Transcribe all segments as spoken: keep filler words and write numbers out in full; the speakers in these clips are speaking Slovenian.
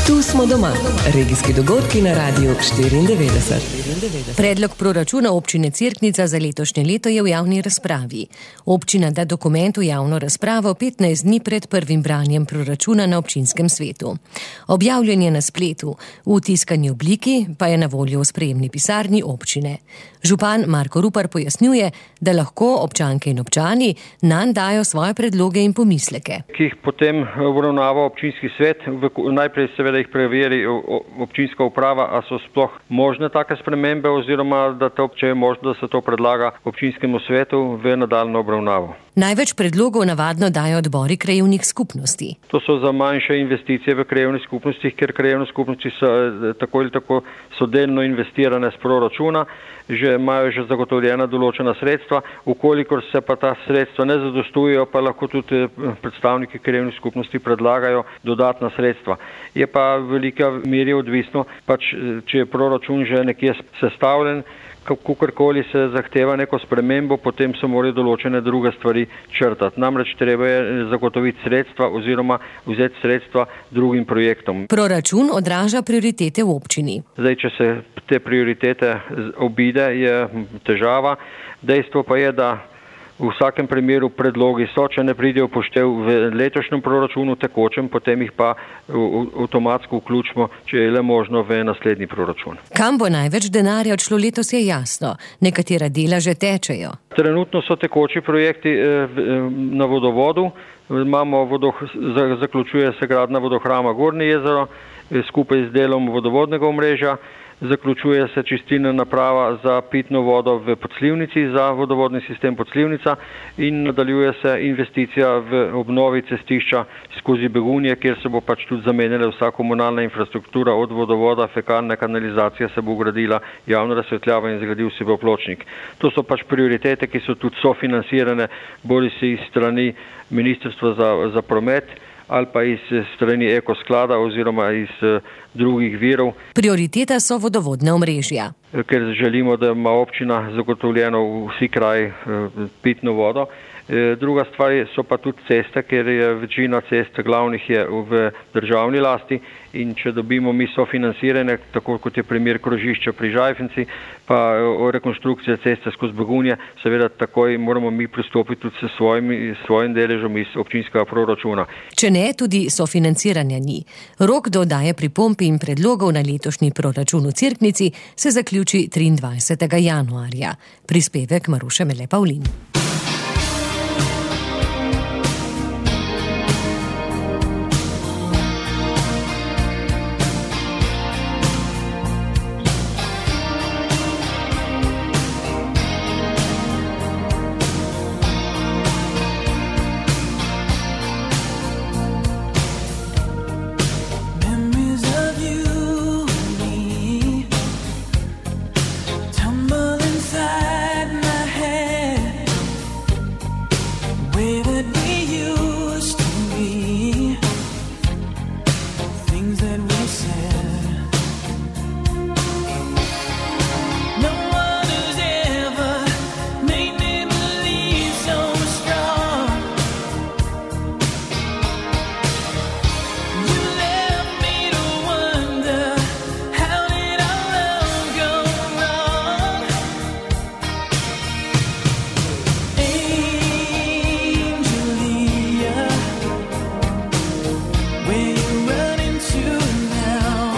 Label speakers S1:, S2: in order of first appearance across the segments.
S1: Tu smo doma. Regijski dogodki na Radiu štiriindevetdeset.
S2: Predlog proračuna občine Cerknica za letošnje leto je v javni razpravi. Občina da dokument v javno razpravo petnajst dni pred prvim branjem proračuna na občinskem svetu. Objavljen je na spletu, v tiskani obliki pa je na voljo v sprejemni pisarni občine. Župan Marko Rupar pojasnjuje, da lahko občanke in občani nanj dajo svoje predloge in pomisleke.
S3: Ki jih potem obravnava občinski svet, najprej seveda jih preveri občinska uprava, a so sploh možne take spremembe oziroma da to, če je možno, da se to predlaga občinskemu svetu v nadaljnjo obravnavo.
S2: Največ predlogov navadno dajo odbori krajevnih skupnosti.
S3: To so za manjše investicije v krajevnih skupnostih, ker krajevne skupnosti so tako ali tako so delno investirane z proračuna, že imajo že zagotovljena določena sredstva, ukolikor se pa ta sredstva ne zadostujejo, pa lahko tudi predstavniki krajevnih skupnosti predlagajo dodatna sredstva. Je pa v velika meri odvisno, pač, če je proračun že nekje sestavljen, kakorkoli se zahteva neko spremembo, potem se morajo določene druge stvari črtati. Namreč treba je zagotoviti sredstva oziroma vzeti sredstva drugim projektom.
S2: Proračun odraža prioritete v občini.
S3: Zdaj, če se te prioritete obide, je težava. Dejstvo pa je, da v vsakem primeru predlogi so, če ne pridejo poštev v letošnjem proračunu tekočem, potem jih pa avtomatsko vključimo, če je le možno, v naslednji proračun.
S2: Kam bo največ denarja odšlo letos, je jasno. Nekatera dela že tečejo.
S3: Trenutno so tekoči projekti na vodovodu. Imamo vodoh, zaključuje se gradnja vodohrama Gornje jezero skupaj z delom vodovodnega omrežja. Zaključuje se čistilna naprava za pitno vodo v Podslivnici, za vodovodni sistem Podslivnica in nadaljuje se investicija v obnovi cestišča skozi Begunje, kjer se bo pač tudi zamenjala vsa komunalna infrastruktura od vodovoda, fekalne kanalizacije, se bo ugradila javna razsvetljava in zgradil se bo pločnik. To so pač prioritete, ki so tudi sofinancirane, bodi si iz strani Ministrstva za, za promet ali pa iz strani ekosklada oziroma iz drugih virov.
S2: Prioriteta so vodovodne omrežja.
S3: Ker želimo, da ima občina zagotovljeno vsi kraj pitno vodo. Druga stvar so pa tudi ceste, ker je večina cest glavnih je v državni lasti in če dobimo mi sofinancirane, tako kot je primer krožišča pri Žajfenci, pa o rekonstrukcije ceste skozi Begunje, seveda takoj moramo mi pristopiti tudi s svojim, svojim deležem iz občinskega proračuna.
S2: Če ne, tudi sofinanciranja ni. Rok do oddaje pripomb in predlogov na letošnji proračun v Cerknici se zaključi triindvajsetega januarja. Prispevek Maruše Mele Pavlin.
S4: Where you run into now.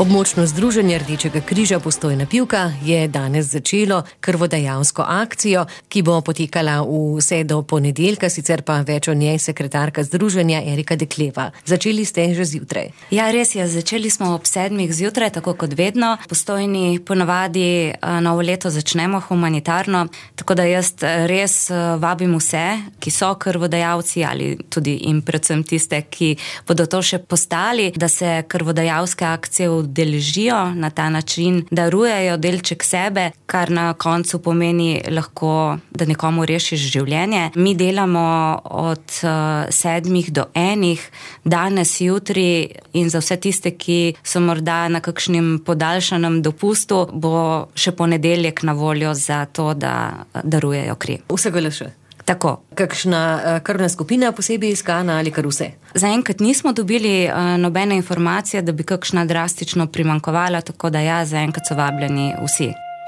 S2: Območno združenje Rdečega križa Postojna Pivka je danes začelo krvodajalsko akcijo, ki bo potekala vse do ponedeljka, sicer pa več o njej sekretarka združenja Erika Dekleva. Začeli ste že zjutraj.
S4: Ja, res je, začeli smo ob sedmih zjutraj, tako kot vedno. Postojni ponavadi novo leto začnemo humanitarno, tako da jaz res vabim vse, ki so krvodajalci ali tudi in predvsem tiste, ki bodo to še postali, da se krvodajalske akcije udeležijo na ta način, darujejo delček sebe, kar na koncu pomeni lahko, da nekomu rešiš življenje. Mi delamo od uh, sedmih do enih, danes, jutri in za vse tiste, ki so morda na kakšnem podaljšanem dopustu, bo še ponedeljek na voljo za to, da darujejo kri.
S2: Vsega le še.
S4: Tako.
S2: Kakšna krvna skupina posebej iskana ali kar vse?
S4: Zaenkrat nismo dobili uh, nobene informacije, da bi kakšna drastično primanjkovala, tako da ja, zaenkrat so vabljeni vsi.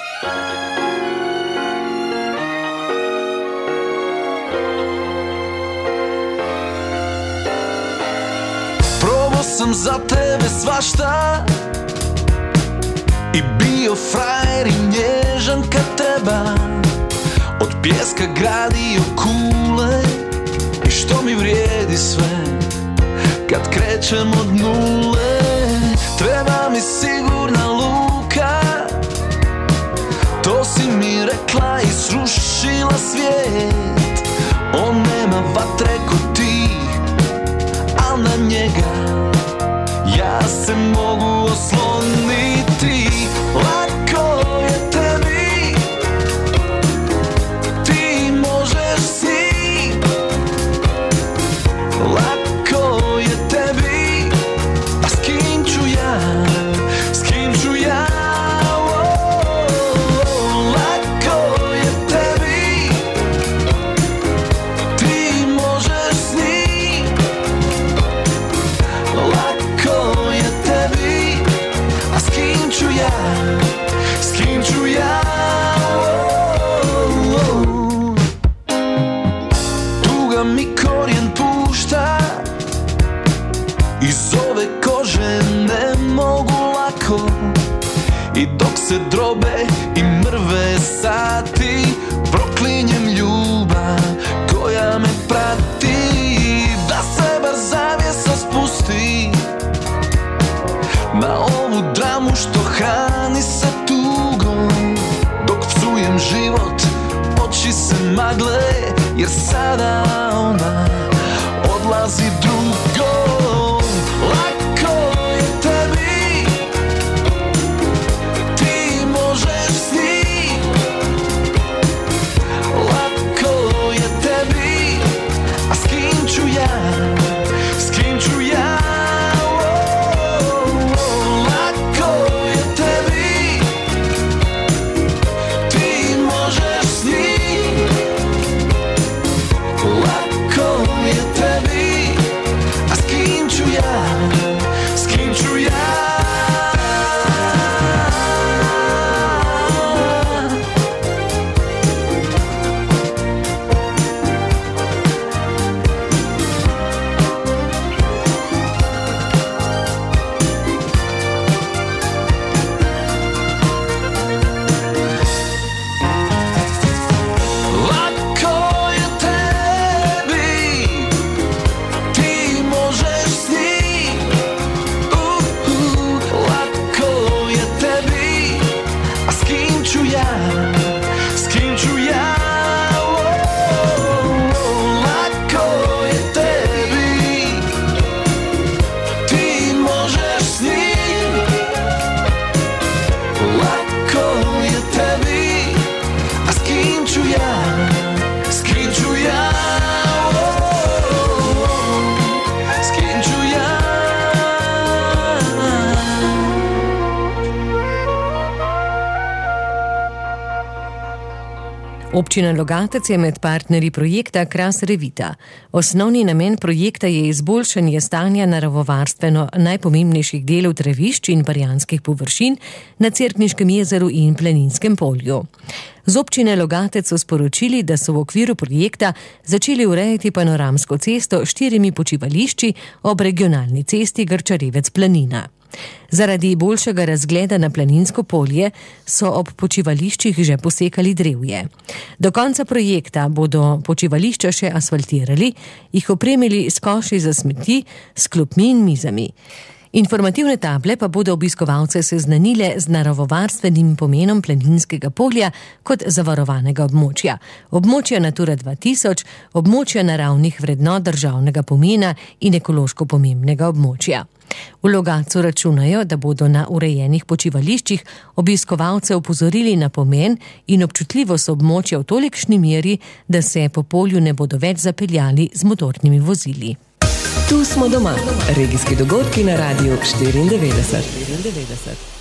S5: Probao sam za tebe svašta i bio frajer i nježan kad treba. Od pjeska gradio kule i što mi vrijedi sve kad krećem od nule. Treba mi sigurna luka, to si mi rekla i srušila svijet. On nema vatre ko ti, al na njega ja se mogu osloniti. Lako je tebi, lako je tebi, a s kim ću ja, s kim ću ja, oh, lako je tebi, ti možeš s njim, lako je tebi, a s kim ću ja, s kim ću ja, oh, oh. Tuga mi korijen pušta, iz ove kože ne mogu lako, i dok se drobe i mrve sati, proklinjem ljubav koja me prati. Da se bar zavjesa spusti na ovu dramu što hrani se tugom, dok psujem život oči se magle, jer sada ona odlazi drugom. Lako je tebi, ti možeš s njim, lako je tebi, a s kim ću ja, s kim ću ja, oh, oh, lako je tebi, ti možeš s njim, lako je tebi, a s kim ću ja, s kim ću ja. Lako je tebi, ti možeš s njim, uh, uh, lako je tebi, a s kim ću ja, s kim ću ja, oh, oh, lako je tebi, ti možeš s njim, lako je tebi, a s kim ću ja, s kim ću ja, oh, oh, s kim ću ja.
S2: Občina Logatec je med partnerji projekta Kras Revita. Osnovni namen projekta je izboljšanje stanja naravovarstveno najpomembnejših delov travišč in barjanskih površin na Cerkniškem jezeru in Planinskem polju. Z občine Logatec so sporočili, da so v okviru projekta začeli urejati panoramsko cesto s štirimi počivališči ob regionalni cesti Grčarevec Planina. Zaradi boljšega razgleda na planinsko polje so ob počivališčih že posekali drevje. Do konca projekta bodo počivališča še asfaltirali, jih opremili s koši za smeti, s klopmi in mizami. Informativne table pa bodo obiskovalce seznanile z naravovarstvenim pomenom planinskega polja kot zavarovanega območja, območja Natura dva tisoč, območja naravnih vrednot državnega pomena in ekološko pomembnega območja. V Logatcu računajo, da bodo na urejenih počivališčih obiskovalce opozorili na pomen in občutljivost območja v tolikšni meri, da se po polju ne bodo več zapeljali z motornimi vozili.
S1: Tu smo doma. Regijski dogodki na Radiu štiriindevetdeset.